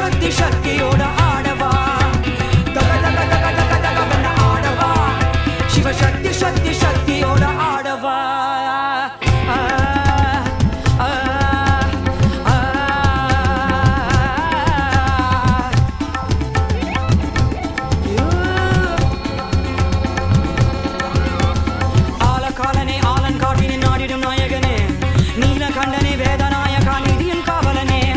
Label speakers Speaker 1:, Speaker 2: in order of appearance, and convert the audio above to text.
Speaker 1: சக்தி சக்தியோட ஆடவா தக தக தக தக தகவன ஆடவா சிவசக்தி சக்தி சக்தியோட ஆடவா ஆலகாலனே ஆலன் காட்டினே நாடிடும் நாயகனே நீல கண்டனே